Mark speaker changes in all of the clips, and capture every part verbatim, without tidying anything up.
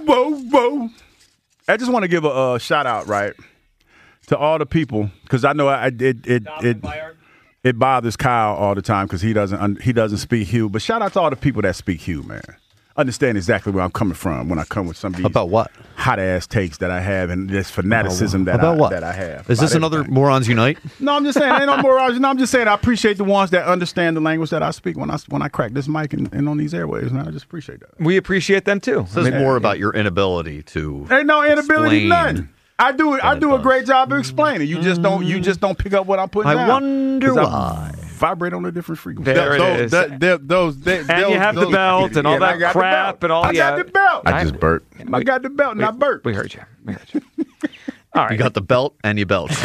Speaker 1: whoa, whoa. I just want to give a uh, shout out, right, to all the people because I know I, it it it, it it bothers Kyle all the time because he doesn't he doesn't speak Hugh. But shout out to all the people that speak Hugh, man. Understand exactly where I'm coming from when I come with some of these
Speaker 2: about what
Speaker 1: hot ass takes that I have and this fanaticism that
Speaker 2: about
Speaker 1: I
Speaker 2: what?
Speaker 1: that I have.
Speaker 2: Is this another
Speaker 1: everything.
Speaker 2: Morons Unite?
Speaker 1: No, I'm just saying ain't no morons. No, I'm just saying I appreciate the ones that understand the language that I speak when I when I crack this mic and, and on these airwaves, man. I just appreciate that.
Speaker 3: We appreciate them too.
Speaker 2: This is I mean, more about your inability to.
Speaker 1: Ain't no inability,
Speaker 2: explain.
Speaker 1: nothing. I do it. I do a great job of explaining. You just don't. You just don't pick up what I'm putting
Speaker 2: I
Speaker 1: down.
Speaker 2: wonder why.
Speaker 1: Vibrate on a different frequency.
Speaker 3: There it
Speaker 4: those,
Speaker 3: is.
Speaker 4: that, that, those, that,
Speaker 3: And
Speaker 4: those,
Speaker 3: you have
Speaker 4: those,
Speaker 3: the belt and all
Speaker 1: Yeah, I
Speaker 3: that
Speaker 1: got the
Speaker 3: crap
Speaker 1: belt.
Speaker 3: and all.
Speaker 1: I
Speaker 3: yeah.
Speaker 1: got the belt.
Speaker 4: I just burped.
Speaker 1: I got the belt and I burped.
Speaker 3: We heard you. We heard you. All right.
Speaker 2: You got the belt and you belch.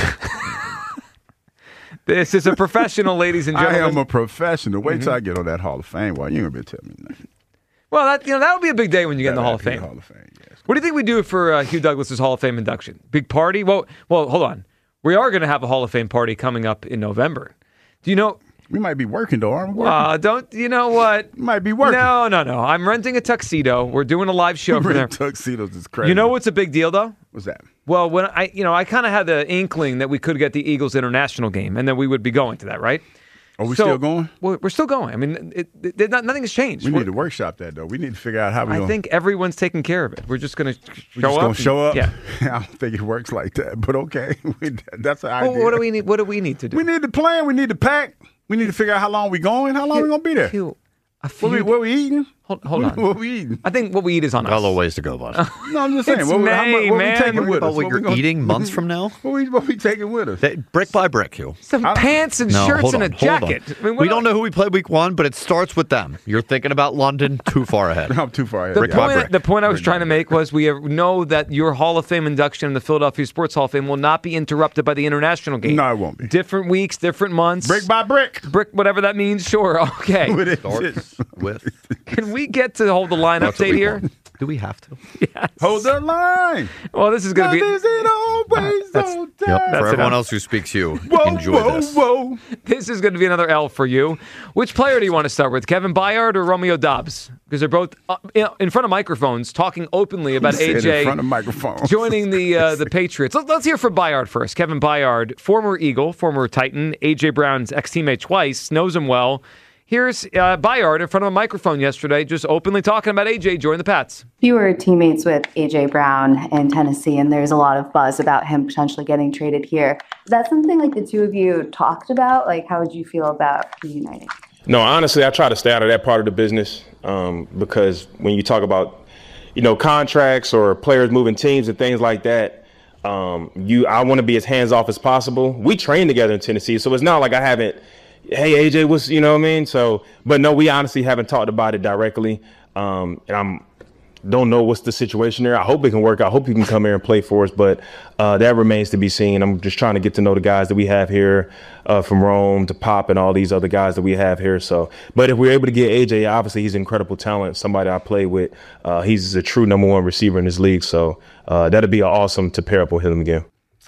Speaker 3: This is a professional, ladies and
Speaker 1: I
Speaker 3: gentlemen.
Speaker 1: am a professional. Wait till I get on that Hall of Fame. Well, you ain't gonna tell me nothing.
Speaker 3: Well, that you know that would be a big day when you get in the Hall of
Speaker 1: Yeah,
Speaker 3: Fame.
Speaker 1: Hall of Fame. Yes.
Speaker 3: What do you think we do for uh, Hugh Douglas's Hall of Fame induction? Big party? Well, well, hold on. We are going to have a Hall of Fame party coming up in November. Do you know?
Speaker 1: We might be working though, aren't we? Working?
Speaker 3: Uh, don't you know what?
Speaker 1: We might be working.
Speaker 3: No, no, no. I'm renting a tuxedo. We're doing a live show from there.
Speaker 1: Tuxedos is crazy.
Speaker 3: You know what's a big deal though?
Speaker 1: What's that?
Speaker 3: Well, when I, you know, I kind of had the inkling that we could get the Eagles international game, and then we would be going to that, right?
Speaker 1: Are we
Speaker 3: So-
Speaker 1: still going?
Speaker 3: We're, we're still going. I mean, it, it, it, not, nothing has changed.
Speaker 1: We
Speaker 3: We're-
Speaker 1: need to workshop that though. We need to figure out how we.
Speaker 3: I
Speaker 1: gonna,
Speaker 3: think everyone's taking care of it. We're just going to show
Speaker 1: we just
Speaker 3: up.
Speaker 1: gonna
Speaker 3: and-
Speaker 1: show up.
Speaker 3: Yeah.
Speaker 1: I don't think it works like that, but okay. We, that's an idea.
Speaker 3: Well, what do we need? What do we need to do?
Speaker 1: We need to plan. We need to pack. We need to figure out how long we going. How long we gonna be there?
Speaker 3: Hugh, a
Speaker 1: What we,
Speaker 3: few-
Speaker 1: what we eating?
Speaker 3: Hold, hold
Speaker 1: what,
Speaker 3: on.
Speaker 1: What we eating?
Speaker 3: I think what we eat is on
Speaker 2: Got a
Speaker 3: us.
Speaker 2: little ways to go, bud.
Speaker 1: No, I'm just saying.
Speaker 3: It's
Speaker 1: what, we- how
Speaker 3: May,
Speaker 1: much, what
Speaker 3: man.
Speaker 1: we taking
Speaker 3: Worried
Speaker 1: with
Speaker 2: about
Speaker 1: us?
Speaker 2: what
Speaker 1: we
Speaker 2: you're
Speaker 1: gonna-
Speaker 2: eating months from now?
Speaker 1: What we, what we taking with us?
Speaker 2: Hey, brick by brick, Hugh.
Speaker 3: Some
Speaker 1: I-
Speaker 3: pants and
Speaker 2: No,
Speaker 3: shirts
Speaker 2: hold
Speaker 3: and a
Speaker 2: on, hold on.
Speaker 3: jacket. I mean, what
Speaker 2: we don't
Speaker 3: else?
Speaker 2: know who we played week one, but it starts with them. You're thinking about London too far ahead.
Speaker 1: I'm too far ahead.
Speaker 3: The
Speaker 2: Brick by
Speaker 3: point,
Speaker 2: brick.
Speaker 3: the point I was
Speaker 1: Brick
Speaker 3: trying
Speaker 1: by
Speaker 3: to make was we have- know that your Hall of Fame induction in the Philadelphia Sports Hall of Fame will not be interrupted by the international game.
Speaker 1: No, it won't be.
Speaker 3: Different weeks, different months.
Speaker 1: Brick by brick.
Speaker 3: brick, whatever that means. Sure, okay.
Speaker 1: With it.
Speaker 2: Starts with.
Speaker 3: Can we get to hold the line
Speaker 4: That's what
Speaker 3: update
Speaker 4: we
Speaker 3: here?
Speaker 4: want.
Speaker 2: Do we have to?
Speaker 3: Yes.
Speaker 1: Hold the line.
Speaker 3: Well, this is going to be.
Speaker 1: Is it always
Speaker 3: That's-
Speaker 1: so
Speaker 2: Yep.
Speaker 1: tight?
Speaker 2: For everyone
Speaker 3: enough.
Speaker 2: else who speaks you,
Speaker 1: Whoa,
Speaker 2: enjoy
Speaker 1: whoa,
Speaker 2: this.
Speaker 1: whoa.
Speaker 3: This is going to be another L for you. Which player do you want to start with, Kevin Byard or Romeo Dobbs? Because they're both uh, in front of microphones talking openly about
Speaker 1: Said
Speaker 3: A J
Speaker 1: in front of microphones.
Speaker 3: joining the uh, the Patriots. Let, let's hear from Byard first. Kevin Byard, former Eagle, former Titan, A J Brown's ex-teammate twice, knows him well. Here's uh, Byard in front of a microphone yesterday, just openly talking about A J joining the Pats.
Speaker 5: You were teammates with A J Brown in Tennessee, and there's a lot of buzz about him potentially getting traded here. Is that something like the two of you talked about? Like, how would you feel about reuniting?
Speaker 6: No, honestly, I try to stay out of that part of the business um, because when you talk about, you know, contracts or players moving teams and things like that, um, you I want to be as hands off as possible. We train together in Tennessee, so it's not like I haven't. Hey, A J, what's, you know what I mean? So, but no, we honestly haven't talked about it directly. Um, and I'm don't know what's the situation there. I hope it can work. I hope he can come here and play for us, but uh, that remains to be seen. I'm just trying to get to know the guys that we have here uh, from Rome to Pop and all these other guys that we have here. So, but if we're able to get A J, obviously he's an incredible talent, somebody I play with. Uh, he's a true number one receiver in this league. So uh, that'd be awesome to pair up with him again.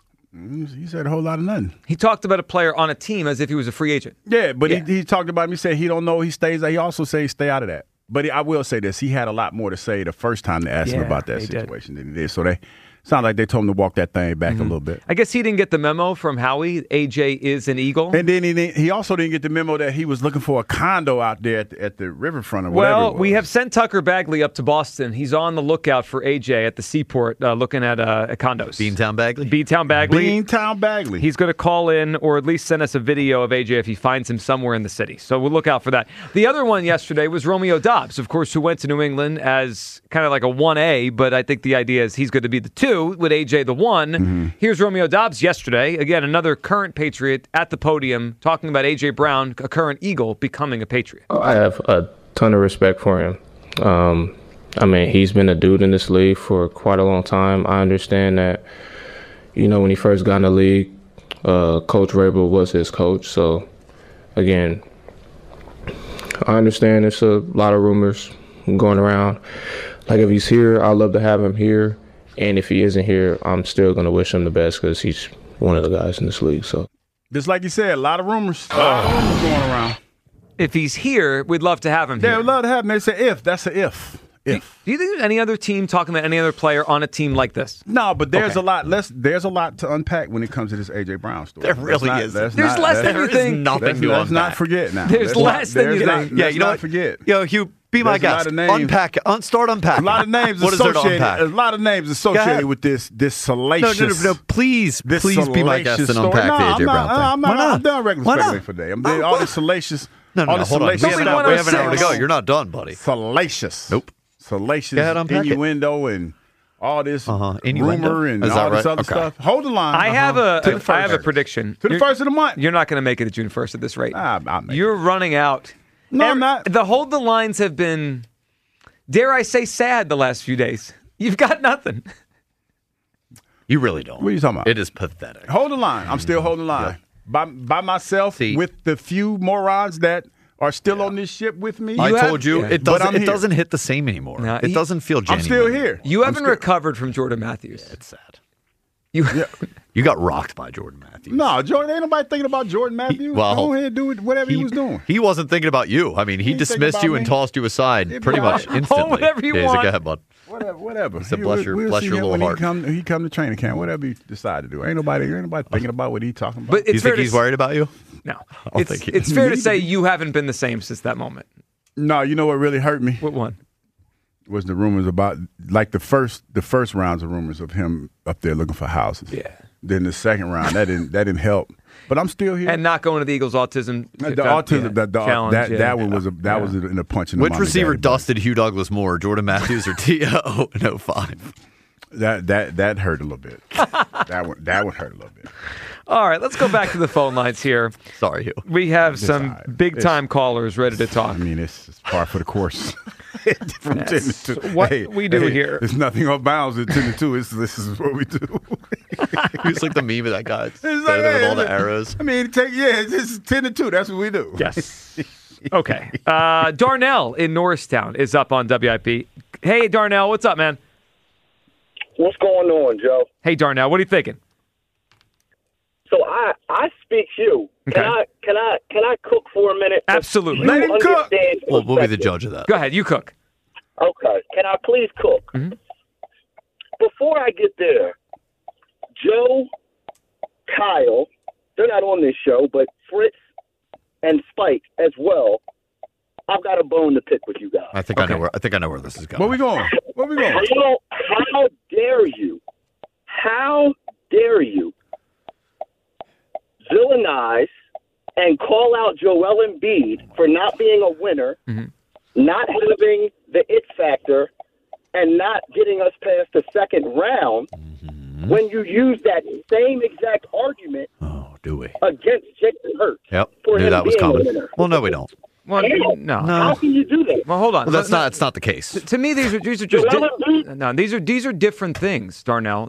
Speaker 1: He said a whole lot of nothing.
Speaker 3: He talked about a player on a team as if he was a free agent.
Speaker 1: Yeah, but
Speaker 3: Yeah.
Speaker 1: He, he talked about him. He said he don't know. He stays. He also said stay out of that. But I will say this: he had a lot more to say the first time they asked him
Speaker 3: Yeah,
Speaker 1: about that
Speaker 3: they did.
Speaker 1: situation than he did. So they sound like they told him to walk that thing back
Speaker 3: Mm-hmm.
Speaker 1: a little bit.
Speaker 3: I guess he didn't get the memo from Howie. A J is an Eagle.
Speaker 1: And then he didn't- he also didn't get the memo that he was looking for a condo out there at the, at the riverfront or whatever.
Speaker 3: Well,
Speaker 1: it was.
Speaker 3: we have sent Tucker Bagley up to Boston. He's on the lookout for A J at the seaport, uh, looking at, uh, at condos.
Speaker 2: Beantown Bagley?
Speaker 3: Beantown Bagley.
Speaker 1: Beantown Bagley.
Speaker 3: He's going to call in or at least send us a video of A J if he finds him somewhere in the city. So we'll look out for that. The other one yesterday was Romeo Dobbs, of course, who went to New England as kind of like a one A, but I think the idea is he's going to be the two with A J the one.
Speaker 1: Mm-hmm.
Speaker 3: Here's Romeo Dobbs yesterday. Again, another current Patriot at the podium talking about A J Brown, a current Eagle, becoming a Patriot.
Speaker 7: I have a ton of respect for him. Um, I mean, he's been a dude in this league for quite a long time. I understand that, you know, when he first got in the league, uh, Coach Rabel was his coach. So, again, I understand there's a lot of rumors going around. Like, if he's here, I'd love to have him here. And if he isn't here, I'm still going to wish him the best because he's one of the guys in this league. So,
Speaker 1: just like you said, a lot of rumors. A lot of rumors going around.
Speaker 3: If he's here, we'd love to have him
Speaker 1: Yeah,
Speaker 3: here.
Speaker 1: we'd love to have him. They say if. That's a if. If.
Speaker 3: Do you think there's any other team talking about any other player on a team like this?
Speaker 1: No, but there's
Speaker 3: Okay.
Speaker 1: a lot. Let's, there's a lot to unpack when it comes to this A J Brown story.
Speaker 2: There really
Speaker 1: Let's
Speaker 2: is.
Speaker 1: Not, let's
Speaker 3: There's
Speaker 1: not,
Speaker 3: less
Speaker 1: let's-
Speaker 3: than you
Speaker 2: There is
Speaker 3: think.
Speaker 2: nothing
Speaker 1: Let's,
Speaker 2: to
Speaker 1: let's not
Speaker 2: unpack.
Speaker 1: forget now.
Speaker 3: There's
Speaker 1: Let's
Speaker 3: less
Speaker 1: not,
Speaker 3: than you
Speaker 1: there's not-
Speaker 3: think.
Speaker 2: Yeah,
Speaker 1: let's
Speaker 2: you know
Speaker 1: not
Speaker 2: what?
Speaker 1: forget.
Speaker 2: Yo, Hugh, be my
Speaker 1: There's a lot
Speaker 2: guest.
Speaker 1: of names.
Speaker 2: Unpack. Un- start
Speaker 1: A
Speaker 2: unpacking.
Speaker 1: lot of names
Speaker 2: What is there to
Speaker 1: associated.
Speaker 2: unpack?
Speaker 1: A lot of names associated
Speaker 2: ahead.
Speaker 1: with this. This
Speaker 2: No,
Speaker 1: salacious.
Speaker 2: no, no, no. Please,
Speaker 1: This
Speaker 2: please be my guest
Speaker 1: salacious
Speaker 2: and
Speaker 1: story.
Speaker 2: unpack
Speaker 1: no,
Speaker 2: the A J
Speaker 1: I'm
Speaker 2: Brown
Speaker 1: not,
Speaker 2: thing.
Speaker 1: I'm,
Speaker 2: Why
Speaker 1: not,
Speaker 2: not?
Speaker 1: I'm done regular
Speaker 2: Why
Speaker 1: speculating
Speaker 2: not?
Speaker 1: for today. I'm
Speaker 2: Oh,
Speaker 1: all
Speaker 2: what?
Speaker 1: this salacious.
Speaker 2: No, no,
Speaker 1: all
Speaker 2: no.
Speaker 1: this
Speaker 2: Hold on. We
Speaker 1: salacious
Speaker 2: have, an
Speaker 1: stuff.
Speaker 2: hour, we have an hour to go.
Speaker 3: six.
Speaker 2: You're not done, buddy.
Speaker 1: Salacious.
Speaker 2: Nope.
Speaker 1: Salacious
Speaker 2: Go ahead, unpack it.
Speaker 1: innuendo and all this
Speaker 2: Uh-huh. Innuendo?
Speaker 1: rumor and
Speaker 2: Is that
Speaker 1: all this
Speaker 2: right?
Speaker 1: other
Speaker 2: Okay.
Speaker 1: stuff. Hold the line.
Speaker 3: I have
Speaker 1: Uh-huh.
Speaker 3: a
Speaker 1: To the
Speaker 3: I have a
Speaker 1: first.
Speaker 3: prediction.
Speaker 1: To the
Speaker 3: You're-
Speaker 1: first of the month.
Speaker 3: You're not going to make it to June first at this rate.
Speaker 1: Ah, I'll make
Speaker 3: You're running out.
Speaker 1: No, I'm
Speaker 3: Every-
Speaker 1: not.
Speaker 3: The hold the lines have been, dare I say, sad the last few days. You've got nothing.
Speaker 2: You really don't.
Speaker 1: What are you talking about?
Speaker 2: It is pathetic.
Speaker 1: Hold the line. I'm still holding the line. By by myself
Speaker 2: See.
Speaker 1: with the few morons that are still on this ship with me.
Speaker 2: I
Speaker 3: You have-
Speaker 2: told you
Speaker 3: yeah.
Speaker 2: it
Speaker 1: But
Speaker 2: doesn't.
Speaker 1: I'm
Speaker 2: It
Speaker 1: here.
Speaker 2: doesn't hit the same anymore.
Speaker 3: No,
Speaker 2: it
Speaker 3: he-
Speaker 2: doesn't feel
Speaker 1: I'm
Speaker 2: genuine.
Speaker 1: still here.
Speaker 3: You
Speaker 1: I'm
Speaker 3: haven't
Speaker 1: still-
Speaker 3: recovered from Jordan Matthews.
Speaker 2: It's sad.
Speaker 3: You,
Speaker 2: You got rocked by Jordan Matthews.
Speaker 1: No, Jordan, ain't nobody thinking about Jordan Matthews.
Speaker 2: well,
Speaker 1: Go ahead and do it, whatever he, was doing.
Speaker 2: He wasn't thinking about you. I mean, he,
Speaker 1: He ain't
Speaker 2: dismissed
Speaker 1: thinking
Speaker 2: you
Speaker 1: about
Speaker 2: and
Speaker 1: me.
Speaker 2: tossed you aside
Speaker 1: He'd be
Speaker 2: pretty much
Speaker 1: like,
Speaker 2: instantly.
Speaker 3: whatever you
Speaker 2: Yeah, he's like,
Speaker 3: want.
Speaker 2: go ahead, bud.
Speaker 1: Whatever, whatever.
Speaker 2: said,
Speaker 1: He-
Speaker 2: bless
Speaker 1: we'll-
Speaker 2: your-
Speaker 1: we'll
Speaker 2: bless
Speaker 1: see
Speaker 2: your
Speaker 1: him
Speaker 2: little
Speaker 1: when
Speaker 2: heart.
Speaker 1: He come, he come to training camp. Whatever he decide to do. Ain't nobody, ain't nobody thinking about what he talking about.
Speaker 3: but
Speaker 2: Do you
Speaker 3: it's fair
Speaker 2: think
Speaker 3: to
Speaker 2: he's
Speaker 3: s-
Speaker 2: worried about you?
Speaker 3: No,
Speaker 2: I'll
Speaker 3: it's,
Speaker 2: think he-
Speaker 3: it's fair to
Speaker 1: Need to
Speaker 3: say
Speaker 1: be.
Speaker 3: you haven't been the same since that moment.
Speaker 1: no, you know what really hurt me
Speaker 3: What one?
Speaker 1: was the rumors about like the first the first rounds of rumors of him up there looking for houses.
Speaker 3: Yeah.
Speaker 1: Then the second round that didn't that didn't help. But I'm still here.
Speaker 3: And not going to the Eagles autism
Speaker 1: the
Speaker 3: uh,
Speaker 1: autism
Speaker 3: yeah,
Speaker 1: that the,
Speaker 3: challenge.
Speaker 1: that
Speaker 3: yeah.
Speaker 1: that one was a that
Speaker 3: Yeah.
Speaker 1: was in a punch in the
Speaker 2: Which
Speaker 1: mommy
Speaker 2: receiver
Speaker 1: daddy, but
Speaker 2: dusted Hugh Douglas more, Jordan Matthews or T O in oh five?
Speaker 1: That that that hurt a little bit. that one that one hurt a little bit.
Speaker 3: All right, let's go back to the phone lines here.
Speaker 2: Sorry, Hugh.
Speaker 3: We have some
Speaker 1: all right.
Speaker 3: big time callers ready to talk.
Speaker 1: I mean, it's, it's par for the course. From ten
Speaker 3: That's
Speaker 1: to two.
Speaker 3: what
Speaker 1: Hey,
Speaker 3: we do
Speaker 1: hey,
Speaker 3: here.
Speaker 1: There's nothing off bounds at ten to two. It's, this is what we do.
Speaker 2: He was like the meme of that guy
Speaker 1: It's
Speaker 2: standing
Speaker 1: like,
Speaker 2: there with
Speaker 1: hey,
Speaker 2: all the
Speaker 1: it's-
Speaker 2: arrows.
Speaker 1: I mean, take yeah, it's, it's ten to two. That's what we do.
Speaker 3: Yes. Okay. Uh, Darnell in Norristown is up on W I P. Hey, Darnell, what's up, man?
Speaker 4: What's going on, Joe?
Speaker 3: Hey, Darnell, what are you thinking?
Speaker 4: So I I speak you. Can
Speaker 3: Okay.
Speaker 4: I can I can I cook for a minute?
Speaker 3: Absolutely.
Speaker 4: You
Speaker 1: Let him cook.
Speaker 4: understand
Speaker 2: Well, we'll be the
Speaker 4: perspective.
Speaker 2: judge of that.
Speaker 3: Go ahead, you cook.
Speaker 4: Okay. Can I please cook?
Speaker 3: Mm-hmm.
Speaker 4: Before I get there, Joe, Kyle, they're not on this show, but Fritz and Spike as well. I've got a bone to pick with you guys.
Speaker 2: I think I
Speaker 3: Okay.
Speaker 2: know where I think I know where this is going.
Speaker 1: Where we going? Where we going?
Speaker 4: How, how dare you? How dare you villainize and call out Joel Embiid for not being a winner,
Speaker 3: Mm-hmm.
Speaker 4: not having the it factor, and not getting us past the second round
Speaker 2: Mm-hmm.
Speaker 4: when you use that same exact argument
Speaker 2: Oh, do we?
Speaker 4: against Jalen Hurts?
Speaker 2: Yep.
Speaker 4: for
Speaker 2: Knew
Speaker 4: him
Speaker 2: that was
Speaker 4: being a
Speaker 2: coming.
Speaker 4: winner?
Speaker 2: Well, no, we don't.
Speaker 3: Well,
Speaker 4: How?
Speaker 3: no.
Speaker 4: How can you do that?
Speaker 3: Well, hold on.
Speaker 2: Well, that's
Speaker 3: No,
Speaker 2: not. It's not the case.
Speaker 3: To me, these are these are just
Speaker 4: Joel
Speaker 3: di-
Speaker 4: Embiid-
Speaker 3: no. These are these are different things, Darnell.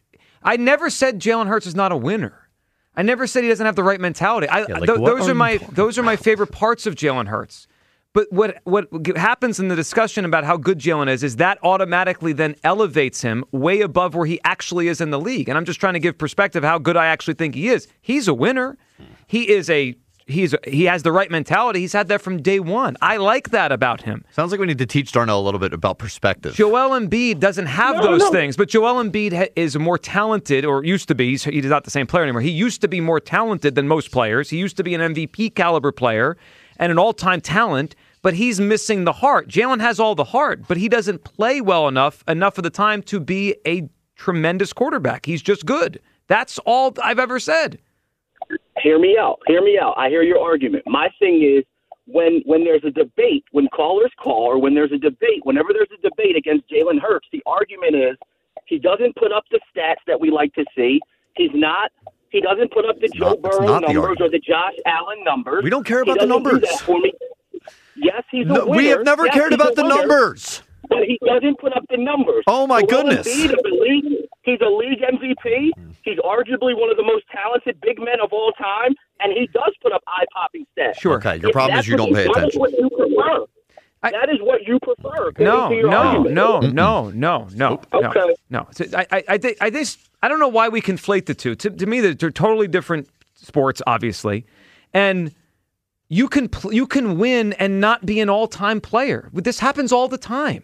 Speaker 3: I never said Jalen Hurts is not a winner. I never said he doesn't have the right mentality. I,
Speaker 2: Yeah, like,
Speaker 3: th-
Speaker 2: what
Speaker 3: those
Speaker 2: are
Speaker 3: are
Speaker 2: you
Speaker 3: my
Speaker 2: talking
Speaker 3: those are my favorite parts of Jalen Hurts. But what what happens in the discussion about how good Jalen is is that automatically then elevates him way above where he actually is in the league. And I'm just trying to give perspective how good I actually think he is. He's a winner. He is a he's a, he has the right mentality. He's had that from day one. I like that about him.
Speaker 2: Sounds like we need to teach Darnell a little bit about perspective.
Speaker 3: Joel Embiid doesn't have
Speaker 4: No,
Speaker 3: those
Speaker 4: no.
Speaker 3: things, but Joel Embiid ha- is more talented, or used to be. He's, he's not the same player anymore. He used to be more talented than most players. He used to be an M V P caliber player and an all-time talent, but he's missing the heart. Jalen has all the heart, but he doesn't play well enough enough of the time to be a tremendous quarterback. He's just good. That's all I've ever said.
Speaker 4: Hear me out. Hear me out. I hear your argument. My thing is when when there's a debate, when callers call, or when there's a debate, whenever there's a debate against Jalen Hurts, the argument is he doesn't put up the stats that we like to see. He's not. He doesn't put up the Joe
Speaker 2: not- that's
Speaker 4: Burrow
Speaker 2: not the
Speaker 4: numbers or
Speaker 2: argument.
Speaker 4: the Josh Allen numbers.
Speaker 2: We don't care
Speaker 4: He
Speaker 2: about the
Speaker 4: doesn't do
Speaker 2: numbers.
Speaker 4: that for me. Yes, he's a
Speaker 2: No,
Speaker 4: winner.
Speaker 2: we have never
Speaker 4: Yes,
Speaker 2: cared
Speaker 4: he's
Speaker 2: about
Speaker 4: a
Speaker 2: the
Speaker 4: winner,
Speaker 2: numbers.
Speaker 4: but he doesn't put up the numbers.
Speaker 2: Oh, my
Speaker 4: Joel
Speaker 2: goodness.
Speaker 4: Embiid is a league, he's a league M V P. He's arguably one of the most talented big men of all time, and he does put up eye-popping stats.
Speaker 3: Sure.
Speaker 2: Okay, your
Speaker 4: If
Speaker 2: problem
Speaker 4: that's
Speaker 2: is you don't
Speaker 4: what-
Speaker 2: pay
Speaker 4: that is
Speaker 2: attention.
Speaker 4: what you prefer.
Speaker 3: I-
Speaker 4: that is what you prefer. according
Speaker 3: No,
Speaker 4: to your
Speaker 3: no,
Speaker 4: argument.
Speaker 3: no, no, no, no, no,
Speaker 4: Okay.
Speaker 3: no. So I, I, I think, I think, I don't know why we conflate the two. To, to me, they're, they're totally different sports, obviously, and you can pl- you can win and not be an all-time player. This happens all the time.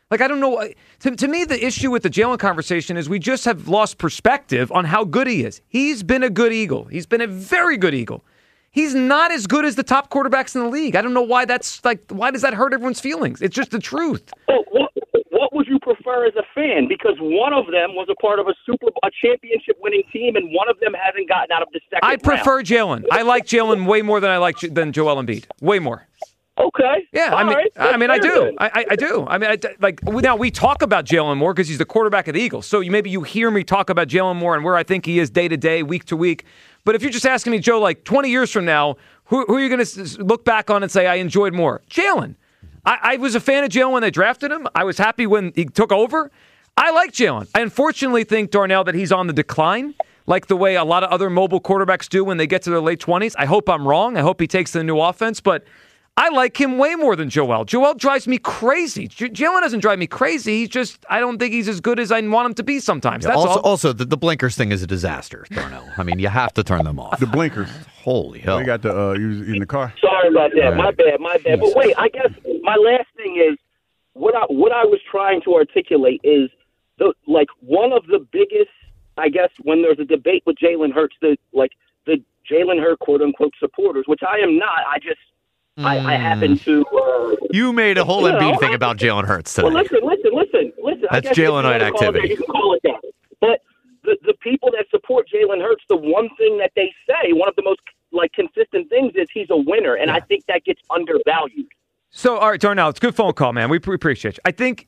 Speaker 3: Like, I don't know. To, to me, the issue with the Jalen conversation is we just have lost perspective on how good he is. He's been a good Eagle. He's been a very good Eagle. He's not as good as the top quarterbacks in the league. I don't know why that's like, why does that hurt everyone's feelings? It's just the truth.
Speaker 4: Well, what, what would you prefer as a fan? Because one of them was a part of a super a championship winning team, and one of them hasn't gotten out of the second
Speaker 3: I prefer Jalen. I like Jalen way more than I like than Joel Embiid. Way more.
Speaker 4: Okay.
Speaker 3: Yeah,
Speaker 4: All
Speaker 3: I mean,
Speaker 4: right.
Speaker 3: I mean, I do,
Speaker 4: Then.
Speaker 3: I, I, I do. I mean, I, like now we talk about Jalen more because he's the quarterback of the Eagles. So you, maybe you hear me talk about Jalen more and where I think he is day to day, week to week. But if you're just asking me, Joe, like twenty years from now, who, who are you going to look back on and say I enjoyed more? Jalen. I, I was a fan of Jalen when they drafted him. I was happy when he took over. I like Jalen. I unfortunately think, Darnell, that he's on the decline, like the way a lot of other mobile quarterbacks do when they get to their late twenties. I hope I'm wrong. I hope he takes the new offense, but I like him way more than Joel. Joel drives me crazy. J- Jalen doesn't drive me crazy. He's just, I don't think he's as good as I want him to be sometimes. That's
Speaker 2: also,
Speaker 3: all.
Speaker 2: also the, the blinkers thing is a disaster, Darnell. I mean, you have to turn them off.
Speaker 1: The blinkers.
Speaker 2: Holy hell.
Speaker 1: We got the uh, use in the car.
Speaker 4: Sorry about that.
Speaker 2: All
Speaker 4: My
Speaker 2: right.
Speaker 4: bad. My bad. But wait, I guess my last thing is what I what I was trying to articulate is the like one of the biggest. I guess when there's a debate with Jalen Hurts, the like the Jalen Hurts quote unquote supporters, which I am not. I just I, I happen to. Uh,
Speaker 2: You made a whole
Speaker 4: you know,
Speaker 2: Embiid thing
Speaker 4: I-
Speaker 2: about Jalen Hurts today.
Speaker 4: Well, listen, listen, listen, listen. I
Speaker 2: That's
Speaker 4: guess if you
Speaker 2: Jalenite
Speaker 4: wanna call it that,
Speaker 2: activity.
Speaker 4: You can call it that. But the the people that support Jalen Hurts, the one thing that they say, one of the most like consistent things is he's a winner, and I think that gets undervalued.
Speaker 3: So, all right, Darnell, it's a good phone call, man. We pre- appreciate you. I think,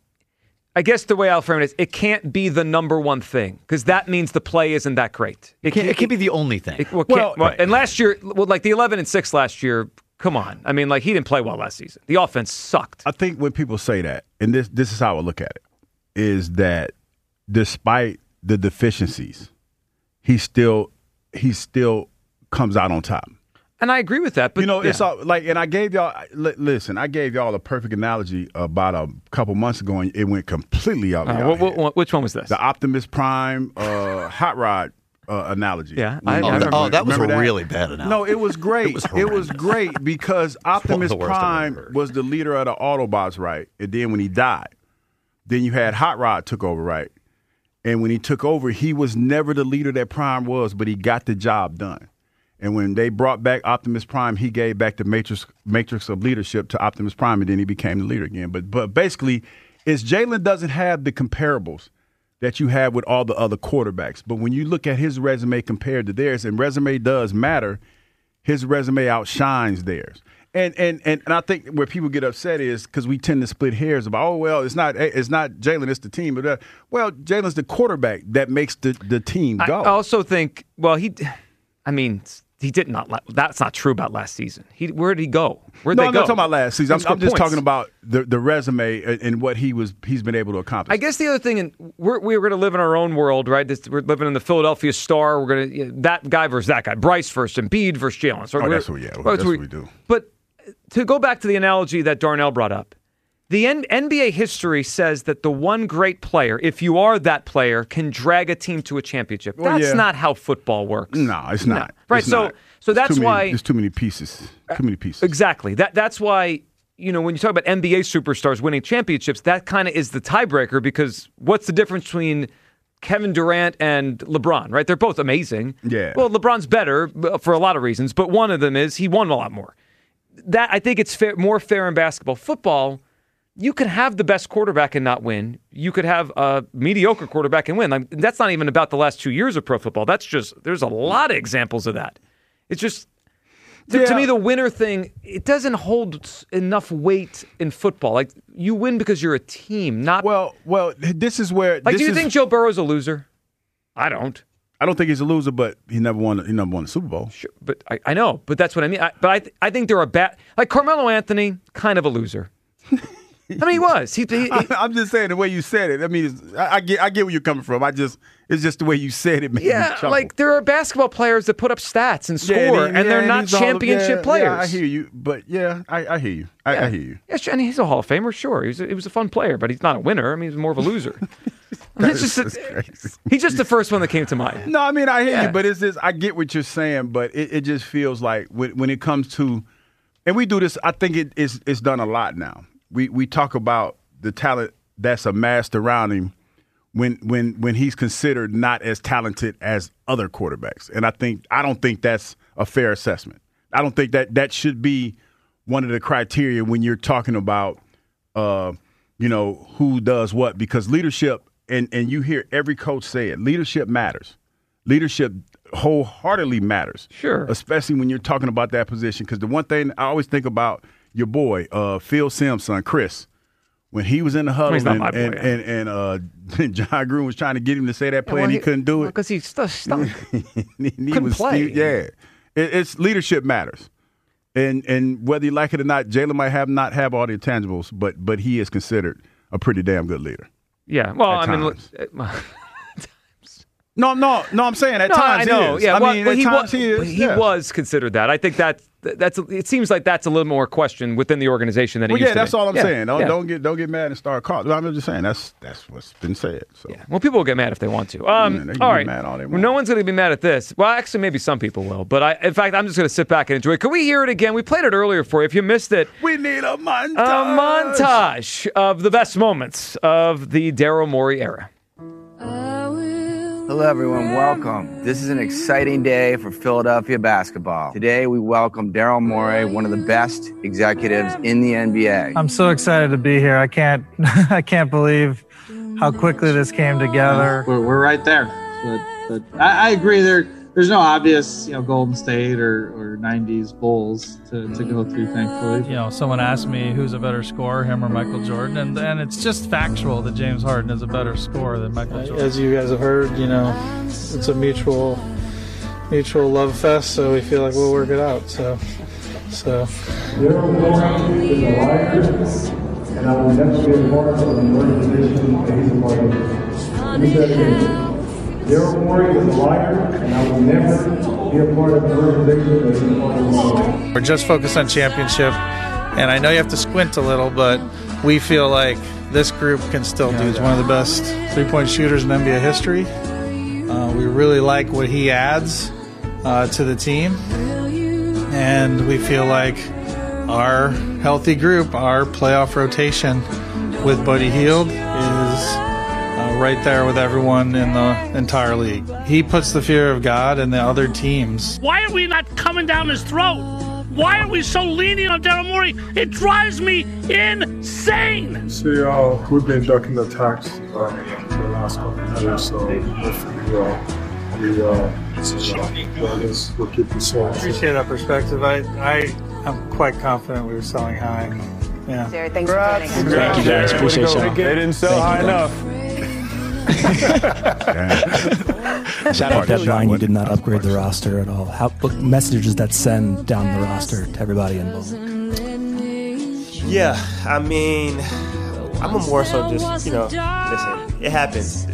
Speaker 3: I guess the way I'll frame it is it can't be the number one thing because that means the play isn't that great.
Speaker 2: It can't, it can't be the only thing.
Speaker 3: It, well,
Speaker 1: Well,
Speaker 3: can't- well,
Speaker 1: right.
Speaker 3: and last year, well, like the eleven and six last year, come on. I mean, like he didn't play well last season. The offense sucked.
Speaker 1: I think when people say that, and this this is how I look at it, is that despite the deficiencies, he still he still comes out on top.
Speaker 3: And I agree with that. But
Speaker 1: You know, it's
Speaker 3: yeah.
Speaker 1: all like, and I gave y'all. li- Listen, I gave y'all a perfect analogy about a couple months ago, and it went completely out.
Speaker 3: Uh,
Speaker 1: y'all
Speaker 3: wh- wh-
Speaker 1: head.
Speaker 3: wh- which one was this?
Speaker 1: The Optimus Prime uh, hot rod uh, analogy.
Speaker 3: Yeah,
Speaker 1: When-
Speaker 3: I- I
Speaker 2: oh,
Speaker 3: remember-
Speaker 2: oh, that was a
Speaker 1: remember
Speaker 2: really bad analogy.
Speaker 1: No, it was great.
Speaker 2: It was
Speaker 1: it was
Speaker 2: horrendous.
Speaker 1: great because Optimus
Speaker 2: the worst I've
Speaker 1: Prime
Speaker 2: ever heard.
Speaker 1: was the leader of the Autobots, right? And then when he died, then you had Hot Rod took over, right? And when he took over, he was never the leader that Prime was, but he got the job done. And when they brought back Optimus Prime, he gave back the matrix matrix of leadership to Optimus Prime, and then he became the leader again. But but basically, is Jalen doesn't have the comparables that you have with all the other quarterbacks. But when you look at his resume compared to theirs, and resume does matter, his resume outshines theirs. And and and, and I think where people get upset is because we tend to split hairs about, oh well, it's not it's not Jalen, it's the team. But uh, well, Jalen's the quarterback that makes the, the team
Speaker 3: I
Speaker 1: go.
Speaker 3: also think, well, he, I mean, he did not. la- That's not true about last season. He, where did he go? Where'd
Speaker 1: no,
Speaker 3: they
Speaker 1: I'm
Speaker 3: go?
Speaker 1: not talking about last season. I'm,
Speaker 3: Score
Speaker 1: I'm just
Speaker 3: points.
Speaker 1: talking about the, the resume and, and what he was he's been able to accomplish.
Speaker 3: I guess the other thing, and we're we're going to live in our own world, right? This, we're living in the Philadelphia Star. We're going to you know, that guy versus that guy, Bryce versus Embiid versus Jalen. So
Speaker 1: Oh,
Speaker 3: we're-
Speaker 1: that's what- yeah,
Speaker 3: well,
Speaker 1: that's what we do.
Speaker 3: But to go back to the analogy that Darnell brought up, the N- NBA history says that the one great player, if you are that player, can drag a team to a championship.
Speaker 1: Well,
Speaker 3: That's
Speaker 1: yeah.
Speaker 3: not how football works.
Speaker 1: no, it's not.
Speaker 3: No. Right.
Speaker 1: It's
Speaker 3: so
Speaker 1: not.
Speaker 3: so
Speaker 1: There's
Speaker 3: that's
Speaker 1: too many-
Speaker 3: why
Speaker 1: there's too many pieces. Too many pieces.
Speaker 3: Exactly. That that's why, you know, when you talk about N B A superstars winning championships, that kind of is the tiebreaker because what's the difference between Kevin Durant and LeBron, right? They're both amazing.
Speaker 1: Yeah.
Speaker 3: Well, LeBron's better uh, for a lot of reasons, but one of them is he won a lot more. That I think it's fair, more fair in basketball. Football, you can have the best quarterback and not win. You could have a mediocre quarterback and win. Like, that's not even about the last two years of pro football. That's just, there's a lot of examples of that. It's just, to, to
Speaker 1: Yeah.
Speaker 3: me, the winner thing, it doesn't hold s- enough weight in football. Like, you win because you're a team, not.
Speaker 1: Well, well, this is where.
Speaker 3: like,
Speaker 1: this
Speaker 3: do you
Speaker 1: is,
Speaker 3: think Joe Burrow's a loser? I don't.
Speaker 1: I don't think he's a loser, but he never won. He never won the Super Bowl.
Speaker 3: Sure, but I, I know, but that's what I mean. I, but I, th- I think there are bad, like Carmelo Anthony, kind of a loser. I mean, he was. He, he, he-
Speaker 1: I'm just saying the way you said it. I mean, it's- I, I get, I get where you're coming from. I just, it's just the way you said it. Made me
Speaker 3: yeah,
Speaker 1: chuckle.
Speaker 3: like there are basketball players that put up stats and score,
Speaker 1: Yeah,
Speaker 3: and,
Speaker 1: he-
Speaker 3: they're
Speaker 1: yeah,
Speaker 3: not
Speaker 1: he's a Hall of-
Speaker 3: championship
Speaker 1: yeah,
Speaker 3: players.
Speaker 1: Yeah, I hear you, but yeah, I, I hear you. I,
Speaker 3: Yeah.
Speaker 1: I hear you.
Speaker 3: Yeah, sure, and he's a Hall of Famer, sure. He was a, he was a fun player, but he's not a winner. I mean, he's more of a loser. I mean, it's just
Speaker 1: That's
Speaker 3: a-
Speaker 1: crazy.
Speaker 3: he's just the first one that came to mind.
Speaker 1: No, I mean I hear
Speaker 3: Yeah.
Speaker 1: you, but it's just I get what you're saying, but it, it just feels like when when it comes to, and we do this. I think it is it's done a lot now. We we talk about the talent that's amassed around him when when when he's considered not as talented as other quarterbacks. And I think I don't think that's a fair assessment. I don't think that that should be one of the criteria when you're talking about uh, you know, who does what, because leadership, and, and you hear every coach say it, leadership matters. Leadership wholeheartedly matters.
Speaker 3: Sure.
Speaker 1: Especially when you're talking about that position. Because the one thing I always think about your boy, uh, Phil Simms' son, Chris, when he was in the huddle
Speaker 3: He's not
Speaker 1: and,
Speaker 3: my boy,
Speaker 1: and,
Speaker 3: yeah.
Speaker 1: and, and uh, John Gruden was trying to get him to say that play
Speaker 3: well,
Speaker 1: and he,
Speaker 3: he-
Speaker 1: couldn't do it.
Speaker 3: Because he st- stunk.
Speaker 1: he, he
Speaker 3: Couldn't
Speaker 1: was
Speaker 3: play.
Speaker 1: he- yeah. It, it's leadership matters. And and whether you like it or not, Jalen might have not have all the intangibles, but but he is considered a pretty damn good leader.
Speaker 3: Yeah. Well,
Speaker 1: At
Speaker 3: I mean,
Speaker 1: times.
Speaker 3: look,
Speaker 1: No, no, no. I'm saying at
Speaker 3: no,
Speaker 1: times
Speaker 3: I know.
Speaker 1: he is.
Speaker 3: Yeah.
Speaker 1: I
Speaker 3: well,
Speaker 1: mean,
Speaker 3: well,
Speaker 1: at
Speaker 3: he,
Speaker 1: times
Speaker 3: wa-
Speaker 1: he is.
Speaker 3: he
Speaker 1: yeah.
Speaker 3: was considered that. I think that that's. It seems like that's a little more question within the organization than it
Speaker 1: Well,
Speaker 3: used
Speaker 1: yeah,
Speaker 3: to
Speaker 1: that's
Speaker 3: be.
Speaker 1: all I'm
Speaker 3: Yeah,
Speaker 1: saying. Don't
Speaker 3: yeah.
Speaker 1: don't get don't get mad and start calling. I'm just saying that's that's what's been said. So
Speaker 3: Yeah. Well, people will get mad if they want to. Um,
Speaker 1: Yeah, they can
Speaker 3: all
Speaker 1: get
Speaker 3: right.
Speaker 1: mad all they
Speaker 3: Well,
Speaker 1: want.
Speaker 3: no one's going to be mad at this. Well, actually, maybe some people will. But I, in fact, I'm just going to sit back and enjoy it. Can we hear it again? We played it earlier for you. If you missed it,
Speaker 1: we need a montage.
Speaker 3: a montage of the best moments of the Daryl Morey era.
Speaker 8: Hello, everyone. Welcome. This is an exciting day for Philadelphia basketball. Today, we welcome Daryl Morey, one of the best executives in the N B A.
Speaker 9: I'm so excited to be here. I can't, I can't believe how quickly this came together.
Speaker 10: We're, we're right there. But, but I, I agree. There, there's no obvious, you know, Golden State or, or nineties Bulls to, to go through. Thankfully,
Speaker 9: You know, someone asked me who's a better scorer, him or Michael Jordan, and and it's just factual that James Harden is a better scorer than Michael Jordan. As you guys have heard, you know, it's a mutual, mutual love fest. So we feel like we'll work it out. So, so.
Speaker 11: Daryl Morey is a liar, and I will never be a part of an organization that he's a part of. Let me say that again. Daryl Morey is a liar, and I will never be a part of an organization that he's a part of.
Speaker 9: We're just focused on championship, and I know you have to squint a little, but we feel like this group can still do. He's one of the best three-point shooters in N B A history. Uh, we really like what he adds uh, to the team, and we feel like our healthy group, our playoff rotation with Buddy Hield is uh, right there with everyone in the entire league. He puts the fear of God in the other teams.
Speaker 12: Why are we not coming down his throat? Why are we so lenient on Daryl Morey? It drives me insane.
Speaker 11: See, uh, we've been ducking the attacks uh, for the last couple of years, so hopefully uh, we, uh, so, uh, this will keep us safe.
Speaker 9: Appreciate that perspective. I, I, I'm quite confident we were selling high. Yeah.
Speaker 5: Jared, thanks for joining us.
Speaker 11: Thank you, guys. Appreciate you. They didn't sell high enough.
Speaker 13: Shout out deadline, you did not upgrade the roster at all. How, what message does that send down the roster to everybody involved?
Speaker 14: Yeah, I mean, I'm a more so just, you know, listen, it happens.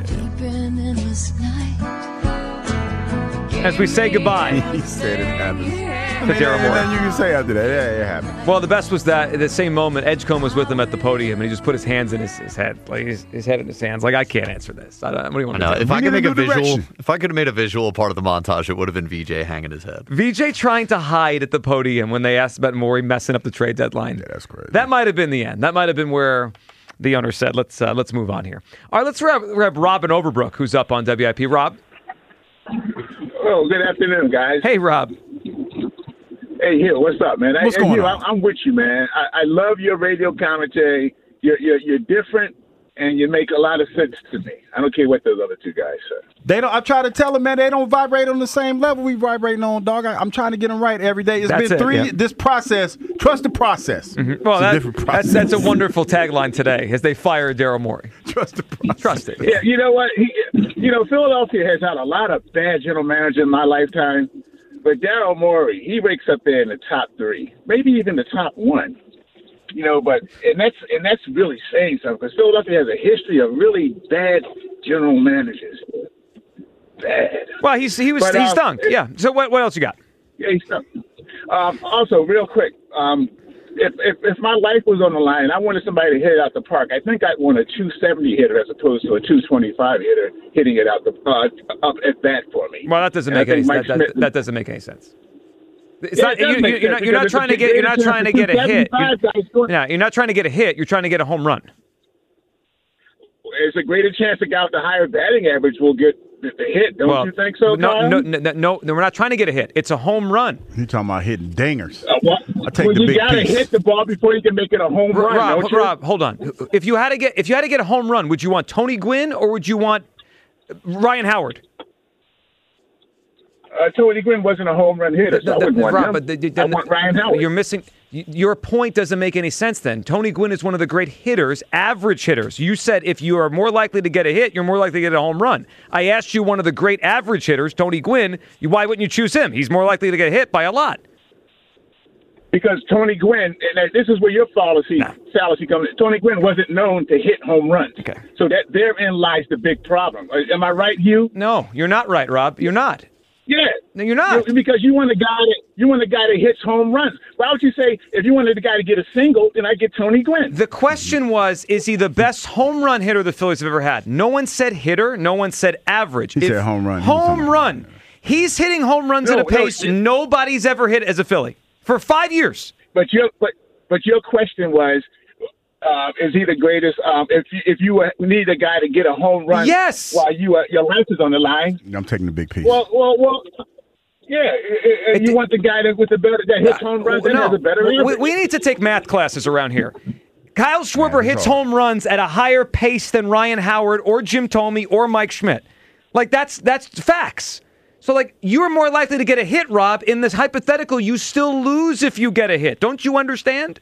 Speaker 3: As we say goodbye.
Speaker 1: He said it happens.
Speaker 3: To Daryl Morey.
Speaker 1: And then you can say after that, yeah, it happened.
Speaker 3: Well, the best was that at the same moment, Edgecombe was with him at the podium, and he just put his hands in his, his head, like his, his head in his hands. Like, I can't answer this. I don't, what do you want
Speaker 2: I know.
Speaker 3: to do?
Speaker 2: If I could make a visual, if I could have made a visual part of the montage, it would have been V J hanging his head.
Speaker 3: V J trying to hide at the podium when they asked about Morey messing up the trade deadline.
Speaker 1: Yeah, that's crazy.
Speaker 3: That might have been the end. That might have been where the owner said, "Let's uh, let's move on here." All right, let's grab, grab Robin Overbrook, who's up on W I P. Rob.
Speaker 15: Oh, good afternoon, guys.
Speaker 3: Hey, Rob.
Speaker 15: Hey, Hill, what's up, man?
Speaker 1: What's
Speaker 15: hey,
Speaker 1: going
Speaker 15: Hill,
Speaker 1: on?
Speaker 15: I'm with you, man. I, I love your radio commentary. You're, you're you're different, and you make a lot of sense to me. I don't care what those other two guys say.
Speaker 1: They don't. I try to tell them, man, they don't vibrate on the same level we vibrating on, dog. I, I'm trying to get them right every day. It's
Speaker 3: That's
Speaker 1: been
Speaker 3: it,
Speaker 1: three.
Speaker 3: yeah.
Speaker 1: This process, trust the process.
Speaker 3: Mm-hmm. Well,
Speaker 1: It's
Speaker 3: that,
Speaker 1: a different
Speaker 3: that's
Speaker 1: process.
Speaker 3: that's a wonderful tagline today, as they fire Daryl Morey.
Speaker 1: Trust the process.
Speaker 3: Trust it.
Speaker 15: Yeah, you know what? He, you know, Philadelphia has had a lot of bad general managers in my lifetime, but Daryl Morey, he wakes up there in the top three, maybe even the top one. You know, but and that's and that's really saying something because Philadelphia has a history of really bad general managers. Bad.
Speaker 3: Well, he's he was
Speaker 15: But,
Speaker 3: he
Speaker 15: um,
Speaker 3: stunk. Yeah. So what what else you got?
Speaker 15: Yeah, he stunk. Um, also, real quick, um, if, if if my life was on the line, I wanted somebody to hit it out the park. I think I'd want a two seventy hitter as opposed to a two twenty-five hitter hitting it out the uh, up at bat for me.
Speaker 3: Well, that doesn't
Speaker 15: And I
Speaker 3: make any
Speaker 15: think Mike
Speaker 3: that, that,
Speaker 15: Smith-
Speaker 3: that doesn't make any sense. It's
Speaker 15: Yeah,
Speaker 3: not
Speaker 15: it does
Speaker 3: you,
Speaker 15: make
Speaker 3: you, you're
Speaker 15: sense
Speaker 3: not you're not
Speaker 15: because
Speaker 3: trying to
Speaker 15: it's
Speaker 3: get
Speaker 15: a
Speaker 3: you're not
Speaker 15: big
Speaker 3: trying to get a hit.
Speaker 15: difference.
Speaker 3: You're, yeah, you're not trying to get a hit. You're trying to get a home run.
Speaker 15: it's a greater chance a guy with a higher batting average will get the, the hit. Don't
Speaker 3: well,
Speaker 15: you think so,
Speaker 3: no,
Speaker 15: Kyle?
Speaker 3: no, no, no, no, we're not trying to get a hit. It's a home run.
Speaker 1: You talking about hitting dingers?
Speaker 15: Uh, well,
Speaker 1: I take
Speaker 15: well,
Speaker 1: the
Speaker 15: you
Speaker 1: big
Speaker 15: gotta
Speaker 1: piece.
Speaker 15: hit the ball before you can make it a home run.
Speaker 3: Rob,
Speaker 15: don't you?
Speaker 3: Rob, hold on. If you had to get if you had to get a home run, would you want Tony Gwynn or would you want Ryan Howard?
Speaker 15: Uh, Tony Gwynn wasn't a home run hitter, so I wouldn't want
Speaker 3: Rob,
Speaker 15: him.
Speaker 3: but the, the,
Speaker 15: I want Ryan Howard.
Speaker 3: You're missing. Your point doesn't make any sense then. Tony Gwynn is one of the great hitters, average hitters. You said if you are more likely to get a hit, you're more likely to get a home run. I asked you one of the great average hitters, Tony Gwynn. Why wouldn't you choose him? He's more likely to get hit by a lot.
Speaker 15: Because Tony Gwynn, and this is where your fallacy, nah. fallacy comes in. Tony Gwynn wasn't known to hit home runs.
Speaker 3: Okay.
Speaker 15: So that therein lies the big problem. Am I right, Hugh?
Speaker 3: No, you're not right, Rob. You're not.
Speaker 15: Yeah.
Speaker 3: No, you're not.
Speaker 15: Because you want a guy that you want a guy that hits home runs. Why would you say if you wanted the guy to get a single, then I get Tony Gwynn?
Speaker 3: The question was, is he the best home run hitter the Phillies have ever had? No one said hitter. No one said average.
Speaker 1: He if, said home run.
Speaker 3: Home run. He's hitting home runs
Speaker 15: no,
Speaker 3: at a pace
Speaker 15: no,
Speaker 3: nobody's ever hit as a Philly for five years.
Speaker 15: But your but but your question was, uh, is he the greatest? Um, if you, if you need a guy to get a home run,
Speaker 3: yes,
Speaker 15: while you uh, your life is on the line,
Speaker 1: I'm taking the big piece.
Speaker 15: Well, well, well. Yeah, and you want the guy that with the better that hits home runs and
Speaker 3: no,
Speaker 15: has a better
Speaker 3: we, we need to take math classes around here. Kyle Schwarber yeah, hits home runs at a higher pace than Ryan Howard or Jim Thome or Mike Schmidt. Like that's that's facts. So like you're more likely to get a hit, Rob. In this hypothetical, you still lose if you get a hit. Don't you understand?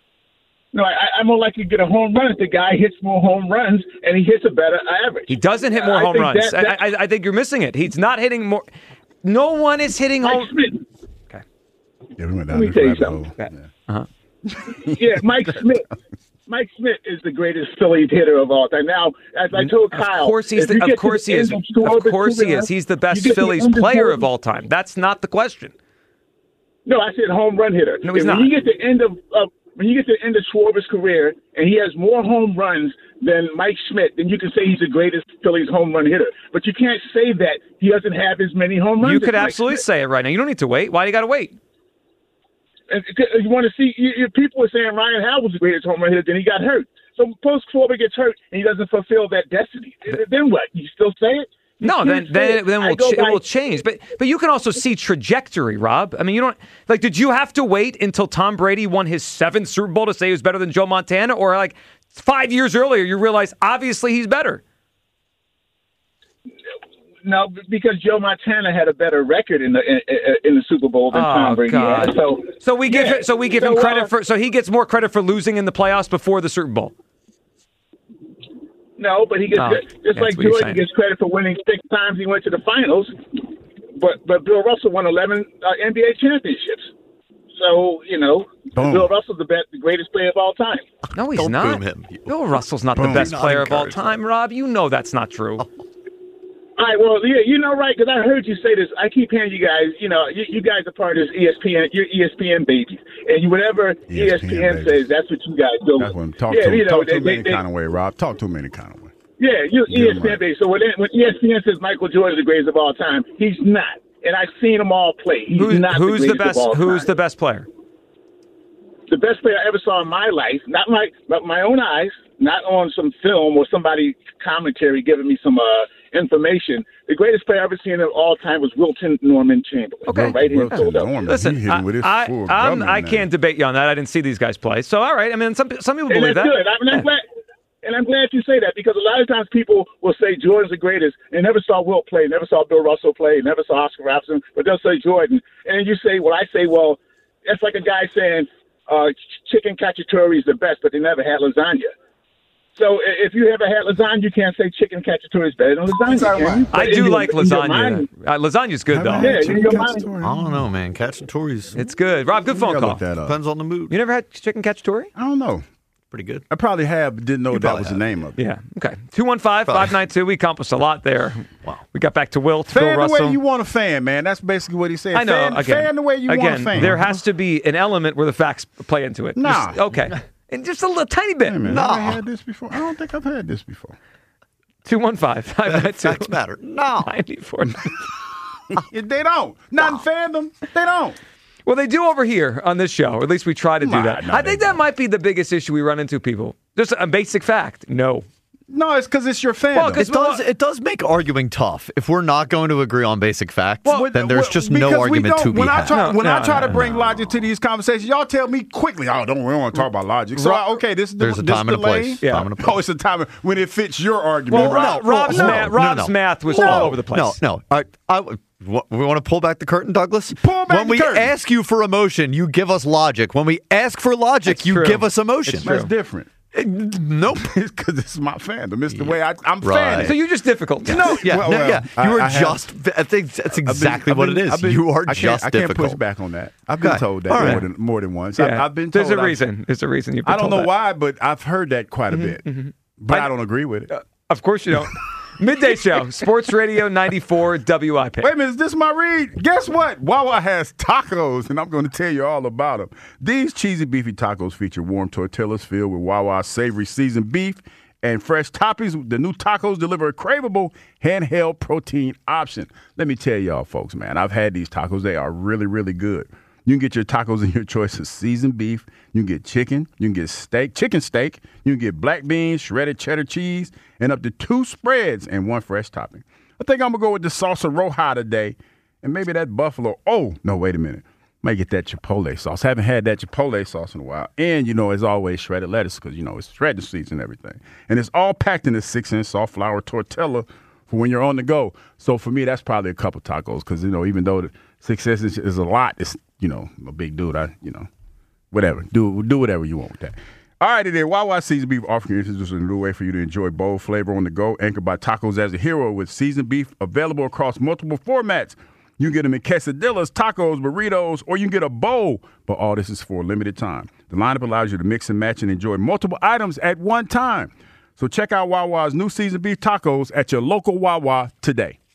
Speaker 15: No, I, I'm more likely to get a home run if the guy hits more home runs and he hits a better average.
Speaker 3: He doesn't hit more
Speaker 15: I
Speaker 3: home runs.
Speaker 15: That, that,
Speaker 3: I, I, I think you're missing it. He's not hitting more. No one is hitting
Speaker 15: Mike
Speaker 3: home.
Speaker 15: Smith.
Speaker 3: Okay.
Speaker 1: Yeah, we went down
Speaker 15: Let me tell you something.
Speaker 1: Yeah.
Speaker 3: Uh-huh.
Speaker 15: yeah, Mike Smith. Mike Smith is the greatest Phillies hitter of all time. Now, as I told Kyle,
Speaker 3: of course he's the, of course he is. Of course he is. He's the best Phillies player of all time. That's not the question.
Speaker 15: No, I said home run hitter.
Speaker 3: No, he's
Speaker 15: and
Speaker 3: not.
Speaker 15: When you get to the end of uh, when you get to the end of Schwarber's career and he has more home runs than Mike Schmidt, then you can say he's the greatest Phillies home run hitter. But you can't say that he doesn't have as many home runs.
Speaker 3: You could
Speaker 15: as
Speaker 3: absolutely say it right now. You don't need to wait. Why do you got to wait?
Speaker 15: And you want to see? You, you, people are saying Ryan Howard was the greatest home run hitter, then he got hurt. So post Schwarber gets hurt and he doesn't fulfill that destiny. But, then what? You still say it? You
Speaker 3: no, then then then we'll ch- it will change. But but you can also see trajectory, Rob. I mean, you don't like. Did you have to wait until Tom Brady won his seventh Super Bowl to say he was better than Joe Montana, or like five years earlier you realize obviously he's better?
Speaker 15: No, because Joe Montana had a better record in the in, in the Super Bowl than
Speaker 3: oh,
Speaker 15: Tom Brady
Speaker 3: God.
Speaker 15: had. So
Speaker 3: so we give
Speaker 15: yeah.
Speaker 3: so we give
Speaker 15: so,
Speaker 3: him credit
Speaker 15: uh,
Speaker 3: for so he gets more credit for losing in the playoffs before the Super Bowl.
Speaker 15: No, but he gets
Speaker 3: oh,
Speaker 15: just like Jordan gets credit for winning six times he went to the finals. But but Bill Russell won eleven uh, N B A championships. So you know, Boom. Bill Russell's the best, the greatest player of all time.
Speaker 3: No, he's
Speaker 2: Don't
Speaker 3: not.
Speaker 2: boom him.
Speaker 3: Bill Russell's not
Speaker 1: Boom.
Speaker 3: the best
Speaker 2: Not
Speaker 3: player of all
Speaker 2: encourage
Speaker 3: time, Rob. You know that's not true.
Speaker 15: All right, well, yeah, you know, right? Because I heard you say this. I keep hearing you guys. You know, you, you guys are part of this E S P N. You're E S P N babies, and you, whatever E S P N, E S P N says, that's what you guys do.
Speaker 1: That's what I'm talk
Speaker 15: yeah,
Speaker 1: to.
Speaker 15: You know,
Speaker 1: Talk to
Speaker 15: they,
Speaker 1: him
Speaker 15: they,
Speaker 1: any
Speaker 15: they,
Speaker 1: kind of way, Rob. Talk to him any kind of way.
Speaker 15: Yeah, you E S P N
Speaker 1: right.
Speaker 15: babies. So when, when E S P N says Michael Jordan is the greatest of all time, he's not. And I've seen them all play. He's
Speaker 3: who's
Speaker 15: not
Speaker 3: who's
Speaker 15: the,
Speaker 3: the
Speaker 15: greatest
Speaker 3: best?
Speaker 15: of all
Speaker 3: Who's
Speaker 15: time.
Speaker 3: the best player?
Speaker 15: The best player I ever saw in my life, not my but my own eyes, not on some film or somebody commentary giving me some uh, information. The greatest player I've ever seen of all time was Wilton Norman Chamberlain.
Speaker 3: Okay.
Speaker 15: Right here in
Speaker 1: Wilton
Speaker 15: Philadelphia.
Speaker 1: Norman.
Speaker 3: Listen,
Speaker 1: He hitting with his
Speaker 3: I,
Speaker 1: full
Speaker 3: I, I'm,
Speaker 1: government
Speaker 3: I
Speaker 1: now.
Speaker 3: can't debate you on that. I didn't see these guys play. So, all right. I mean, some some people
Speaker 15: And
Speaker 3: believe
Speaker 15: that's
Speaker 3: that.
Speaker 15: good. I mean, I'm glad, and I'm glad you say that because a lot of times people will say Jordan's the greatest and never saw Wilt play, never saw Bill Russell play, never saw Oscar Robertson, but they'll say Jordan. And you say, well, I say, well, that's like a guy saying uh, chicken cacciatore is the best, but they never had lasagna. So if you ever had lasagna, you can't say chicken cacciatore is better than lasagna. Can you?
Speaker 3: I
Speaker 15: But
Speaker 3: do
Speaker 15: in your-
Speaker 3: like
Speaker 15: in your
Speaker 3: lasagna.
Speaker 15: mind-
Speaker 3: Uh, lasagna's good, though.
Speaker 15: Yeah, in your mind.
Speaker 2: I don't know, man. Cacciatore's
Speaker 3: It's good. Rob, good phone
Speaker 1: gotta
Speaker 3: call.
Speaker 1: look that up.
Speaker 2: depends on the mood.
Speaker 3: You never had chicken cacciatore?
Speaker 1: I don't know.
Speaker 2: Pretty good.
Speaker 1: I probably have, but didn't know
Speaker 2: You
Speaker 1: that
Speaker 2: probably
Speaker 1: was
Speaker 2: have.
Speaker 1: the name of it.
Speaker 3: Yeah. Okay. two one five, five nine two. We accomplished a lot there.
Speaker 2: Wow.
Speaker 3: We got back to Wilt, Bill
Speaker 1: Fan the
Speaker 3: Russell.
Speaker 1: way you want a fan, man. That's basically what he said.
Speaker 3: I know.
Speaker 1: Fan,
Speaker 3: again,
Speaker 1: fan the way you
Speaker 3: again,
Speaker 1: want a fan.
Speaker 3: there has to be an element where the facts play into it.
Speaker 1: Nah.
Speaker 3: Just- okay. And just a little tiny bit.
Speaker 1: Hey, man,
Speaker 2: Nah.
Speaker 1: have I had this before? I don't think I've had this before.
Speaker 3: two one five, five nine two.
Speaker 2: Facts matter. No.
Speaker 3: ninety-four.
Speaker 1: They don't. Not in fandom. They don't.
Speaker 3: Well, they do over here on this show, or at least we try to do
Speaker 1: Nah,
Speaker 3: that.
Speaker 1: no,
Speaker 3: I
Speaker 1: they
Speaker 3: think that might be the biggest issue we run into, people. Just a basic fact. No.
Speaker 1: No, it's because it's your fandom.
Speaker 2: It does. It does make arguing tough. If we're not going to agree on basic facts,
Speaker 1: Well,
Speaker 2: then there's
Speaker 1: well,
Speaker 2: just
Speaker 1: because
Speaker 2: no
Speaker 1: we
Speaker 2: argument
Speaker 1: don't-
Speaker 2: to be
Speaker 1: when I
Speaker 2: had.
Speaker 1: try, when I
Speaker 3: no,
Speaker 1: try
Speaker 3: no,
Speaker 1: to bring logic to these conversations, y'all tell me quickly, oh, don't we don't want to talk about logic. So,
Speaker 2: Rob-
Speaker 1: okay, this is the,
Speaker 2: There's a
Speaker 1: this
Speaker 2: time
Speaker 1: the
Speaker 2: and a place.
Speaker 1: lane.
Speaker 2: Yeah. Time and a place.
Speaker 1: Oh, it's a time when it fits your argument.
Speaker 3: Well, Rob,
Speaker 2: no,
Speaker 3: Rob's,
Speaker 2: no,
Speaker 3: math,
Speaker 2: no,
Speaker 3: Rob's
Speaker 2: no.
Speaker 3: math was
Speaker 2: Hold
Speaker 3: all
Speaker 2: on.
Speaker 3: over the place.
Speaker 2: No, no. I, I, what, we want to pull back the curtain, Douglas?
Speaker 1: Pull back
Speaker 2: when
Speaker 1: the
Speaker 2: we
Speaker 1: curtain.
Speaker 2: ask you for emotion, you give us logic. When we ask for logic,
Speaker 3: That's
Speaker 2: you
Speaker 3: true.
Speaker 2: give us emotion.
Speaker 3: It's true.
Speaker 1: That's different.
Speaker 2: Nope.
Speaker 1: It's because it's my fandom. It's the way I, I'm
Speaker 2: Right.
Speaker 1: fanning.
Speaker 3: So you're just difficult.
Speaker 2: No, yeah,
Speaker 1: Well,
Speaker 2: no,
Speaker 1: well,
Speaker 2: yeah.
Speaker 1: I-
Speaker 2: You are
Speaker 1: I have-
Speaker 2: just. I think that's
Speaker 1: I've been-
Speaker 2: exactly
Speaker 1: I've
Speaker 2: what
Speaker 1: been-
Speaker 2: it is.
Speaker 1: I've been-
Speaker 2: you are
Speaker 1: I can't-
Speaker 2: just
Speaker 1: I can't
Speaker 2: difficult.
Speaker 1: push back on that. I've been
Speaker 2: Okay.
Speaker 1: told that
Speaker 2: All right.
Speaker 1: more than more than once.
Speaker 3: Yeah.
Speaker 1: I've, I've been told.
Speaker 3: There's a
Speaker 1: I've-
Speaker 3: reason. There's a reason you've been
Speaker 1: I don't
Speaker 3: told
Speaker 1: know
Speaker 3: that.
Speaker 1: why, but I've heard that quite a bit. But
Speaker 3: I-
Speaker 1: I, don't agree with it.
Speaker 3: Uh, of course you don't. Midday Show, Sports Radio ninety-four W I P.
Speaker 1: Wait a minute, is this my read? Guess what? Wawa has tacos, and I'm going to tell you all about them. These cheesy, beefy tacos feature warm tortillas filled with Wawa's savory seasoned beef and fresh toppings. The new tacos deliver a craveable handheld protein option. Let me tell y'all, folks, man, I've had these tacos. They are really, really good. You can get your tacos in your choice of seasoned beef. You can get chicken. You can get steak, chicken steak. You can get black beans, shredded cheddar cheese, and up to two spreads and one fresh topping. I think I'm going to go with the salsa roja today and maybe that buffalo. Oh, no, wait a minute. Might get that chipotle sauce. Haven't had that chipotle sauce in a while. And, you know, as always, shredded lettuce because, you know, it's shredded seeds and everything. And it's all packed in a six-inch soft flour tortilla for when you're on the go. So for me, that's probably a couple tacos because, you know, even though the six inches is a lot, it's, you know, I'm a big dude. I, you know, whatever. Do do whatever you want with that. All right, today, Wawa Seasoned Beef offering introduces a new way for you to enjoy bold flavor on the go, anchored by tacos as a hero with seasoned beef available across multiple formats. You can get them in quesadillas, tacos, burritos, or you can get a bowl, but all this is for a limited time. The lineup allows you to mix and match and enjoy multiple items at one time. So check out Wawa's new seasoned beef tacos at your local Wawa today.